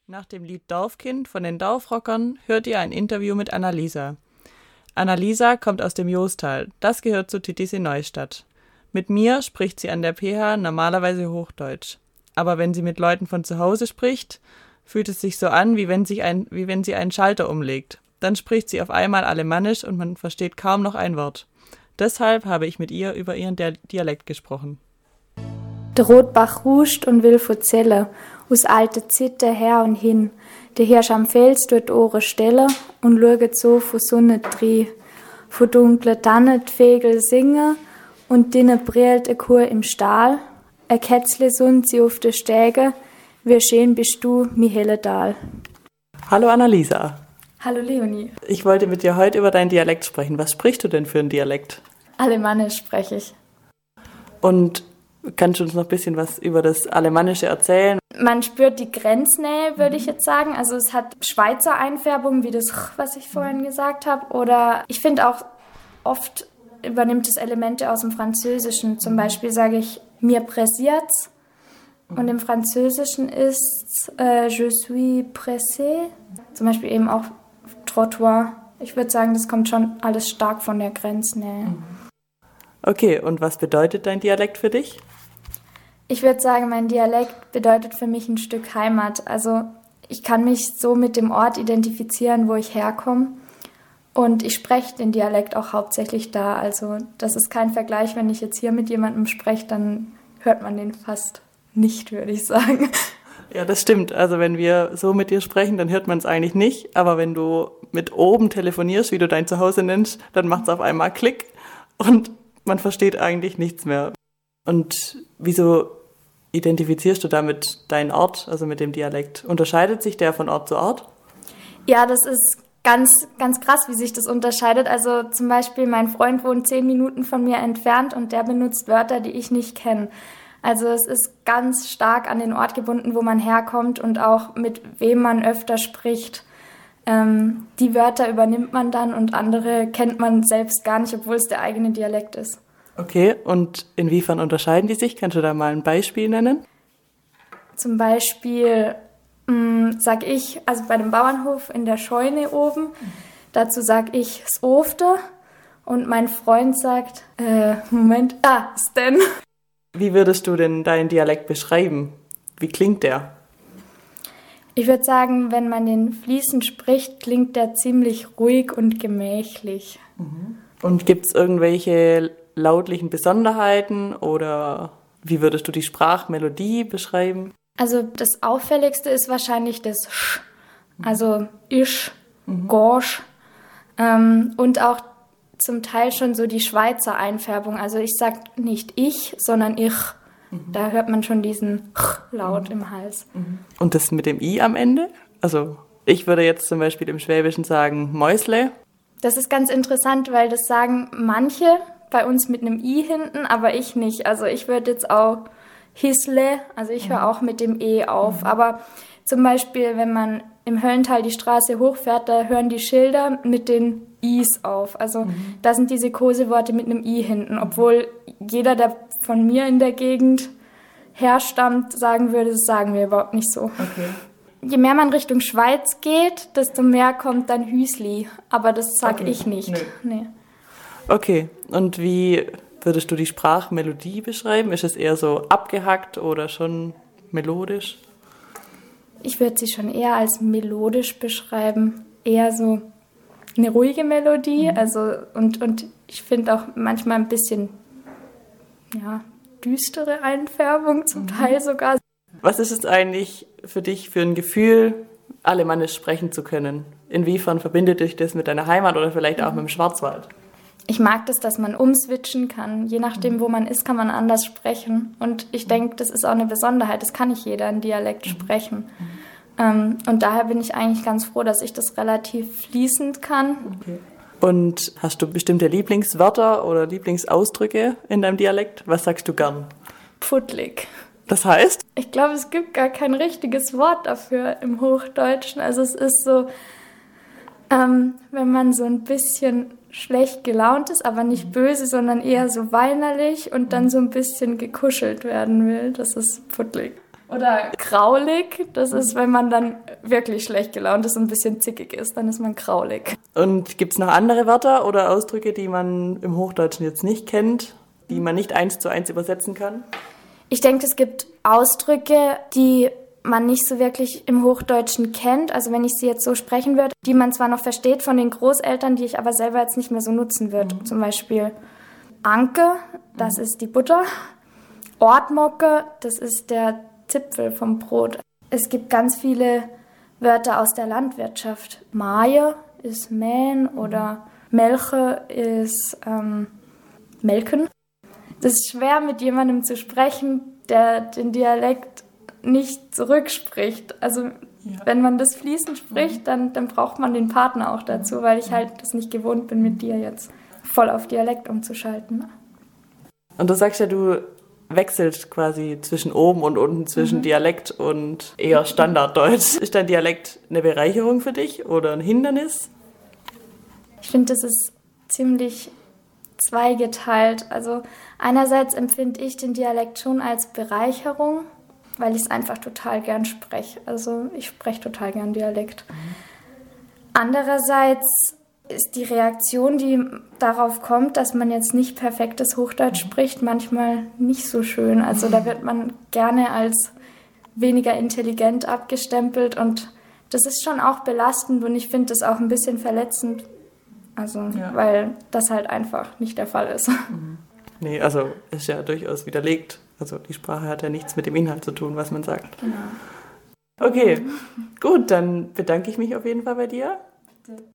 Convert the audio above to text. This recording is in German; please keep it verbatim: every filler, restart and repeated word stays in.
Nach dem Lied Dorfkind von den Dorfrockern hört ihr ein Interview mit Annalisa. Annalisa kommt aus dem Joostal, das gehört zu Titisee-Neustadt. Mit mir spricht sie an der P H normalerweise Hochdeutsch. Aber wenn sie mit Leuten von zu Hause spricht, fühlt es sich so an, wie wenn, sich ein, wie wenn sie einen Schalter umlegt. Dann spricht sie auf einmal Alemannisch und man versteht kaum noch ein Wort. Deshalb habe ich mit ihr über ihren Dialekt gesprochen. Der Rotbach ruscht und will vor Zelle, aus alte Zitte her und hin. Der Hirsch am Fels tut Ohre stelle und schaut so vor Sonne dreh. Vor dunkle Tanne Vögel singe und dinne brillt e Kur im Stahl. E Kätzle sund sie auf de Stege, wie schön bist du, mi helle Dal. Hallo Annalisa. Hallo Leonie. Ich wollte mit dir heute über deinen Dialekt sprechen. Was sprichst du denn für einen Dialekt? Alemannisch spreche ich. Und kannst du uns noch ein bisschen was über das Alemannische erzählen? Man spürt die Grenznähe, würde ich jetzt sagen. Also es hat Schweizer Einfärbung, wie das, was ich vorhin gesagt habe. Oder ich finde auch, oft übernimmt es Elemente aus dem Französischen. Zum Beispiel sage ich, mir pressiert's. Und im Französischen ist äh, je suis pressé. Zum Beispiel eben auch Trottoir. Ich würde sagen, das kommt schon alles stark von der Grenznähe. Okay, und was bedeutet dein Dialekt für dich? Ich würde sagen, mein Dialekt bedeutet für mich ein Stück Heimat. Also ich kann mich so mit dem Ort identifizieren, wo ich herkomme. Und ich spreche den Dialekt auch hauptsächlich da. Also das ist kein Vergleich, wenn ich jetzt hier mit jemandem spreche, dann hört man den fast nicht, würde ich sagen. Ja, das stimmt. Also wenn wir so mit dir sprechen, dann hört man es eigentlich nicht. Aber wenn du mit oben telefonierst, wie du dein Zuhause nennst, dann macht es auf einmal Klick und man versteht eigentlich nichts mehr. Und wieso identifizierst du damit deinen Ort, also mit dem Dialekt? Unterscheidet sich der von Ort zu Ort? Ja, das ist ganz, ganz krass, wie sich das unterscheidet. Also zum Beispiel, mein Freund wohnt zehn Minuten von mir entfernt und der benutzt Wörter, die ich nicht kenne. Also es ist ganz stark an den Ort gebunden, wo man herkommt und auch mit wem man öfter spricht. Ähm, die Wörter übernimmt man dann und andere kennt man selbst gar nicht, obwohl es der eigene Dialekt ist. Okay, und inwiefern unterscheiden die sich? Kannst du da mal ein Beispiel nennen? Zum Beispiel mh, sag ich, also bei dem Bauernhof in der Scheune oben, dazu sag ich s Ofte und mein Freund sagt, äh, Moment, ah, Sten. Wie würdest du denn deinen Dialekt beschreiben? Wie klingt der? Ich würde sagen, wenn man den fließend spricht, klingt der ziemlich ruhig und gemächlich. Mhm. Und gibt es irgendwelche lautlichen Besonderheiten oder wie würdest du die Sprachmelodie beschreiben? Also das Auffälligste ist wahrscheinlich das Sch, also Isch, mhm. Gorsch ähm, und auch zum Teil schon so die Schweizer Einfärbung. Also ich sag nicht ich, sondern ich. Mhm. Da hört man schon diesen Ch-Laut mhm. im Hals. Mhm. Und das mit dem I am Ende? Also ich würde jetzt zum Beispiel im Schwäbischen sagen Mäusle. Das ist ganz interessant, weil das sagen manche bei uns mit einem I hinten, aber ich nicht. Also ich würde jetzt auch Hisle, also ich höre auch mit dem E auf. Mhm. Aber zum Beispiel, wenn man im Höllental die Straße hochfährt, da hören die Schilder mit den Is auf. Also mhm. da sind diese Koseworte mit einem I hinten. Obwohl jeder, der von mir in der Gegend herstammt, sagen würde, das sagen wir überhaupt nicht so. Okay. Je mehr man Richtung Schweiz geht, desto mehr kommt dann Hüsli. Aber das sag okay. ich nicht. Nee. Nee. Okay, und wie würdest du die Sprachmelodie beschreiben? Ist es eher so abgehackt oder schon melodisch? Ich würde sie schon eher als melodisch beschreiben. Eher so eine ruhige Melodie. Mhm. Also, und, und ich finde auch manchmal ein bisschen ja, düstere Einfärbung, zum mhm. Teil sogar. Was ist es eigentlich für dich für ein Gefühl, Alemannisch sprechen zu können? Inwiefern verbindet dich das mit deiner Heimat oder vielleicht auch mhm. mit dem Schwarzwald? Ich mag das, dass man umswitchen kann. Je nachdem, wo man ist, kann man anders sprechen. Und ich denke, das ist auch eine Besonderheit. Das kann nicht jeder in Dialekt sprechen. Mhm. Ähm, und daher bin ich eigentlich ganz froh, dass ich das relativ fließend kann. Okay. Und hast du bestimmte Lieblingswörter oder Lieblingsausdrücke in deinem Dialekt? Was sagst du gern? Pfuddlig. Das heißt? Ich glaube, es gibt gar kein richtiges Wort dafür im Hochdeutschen. Also es ist so, ähm, wenn man so ein bisschen schlecht gelaunt ist, aber nicht böse, sondern eher so weinerlich und dann so ein bisschen gekuschelt werden will. Das ist pfuddlig. Oder kraulig, das ist, wenn man dann wirklich schlecht gelaunt ist und ein bisschen zickig ist, dann ist man kraulig. Und gibt es noch andere Wörter oder Ausdrücke, die man im Hochdeutschen jetzt nicht kennt, die man nicht eins zu eins übersetzen kann? Ich denke, es gibt Ausdrücke, die man nicht so wirklich im Hochdeutschen kennt, also wenn ich sie jetzt so sprechen würde, die man zwar noch versteht von den Großeltern, die ich aber selber jetzt nicht mehr so nutzen würde. Mhm. Zum Beispiel Anke, das mhm. ist die Butter. Ortmocke, das ist der Zipfel vom Brot. Es gibt ganz viele Wörter aus der Landwirtschaft. Maje ist mähen oder Melche ist ähm, melken. Es ist schwer, mit jemandem zu sprechen, der den Dialekt nicht zurückspricht. Also ja. wenn man das fließend spricht, dann, dann braucht man den Partner auch dazu, weil ich halt das nicht gewohnt bin, mit dir jetzt voll auf Dialekt umzuschalten. Und du sagst ja, du wechselt quasi zwischen oben und unten, zwischen mhm. Dialekt und eher Standarddeutsch. Ist dein Dialekt eine Bereicherung für dich oder ein Hindernis? Ich finde, das ist ziemlich zweigeteilt. Also einerseits empfinde ich den Dialekt schon als Bereicherung, weil ich es einfach total gern spreche. Also ich spreche total gern Dialekt. Mhm. Andererseits ist die Reaktion, die darauf kommt, dass man jetzt nicht perfektes Hochdeutsch spricht, manchmal nicht so schön. Also da wird man gerne als weniger intelligent abgestempelt und das ist schon auch belastend und ich finde das auch ein bisschen verletzend. Also, ja. weil das halt einfach nicht der Fall ist. Mhm. Nee, also ist ja durchaus widerlegt. Also die Sprache hat ja nichts mit dem Inhalt zu tun, was man sagt. Genau. Okay, gut, dann bedanke ich mich auf jeden Fall bei dir.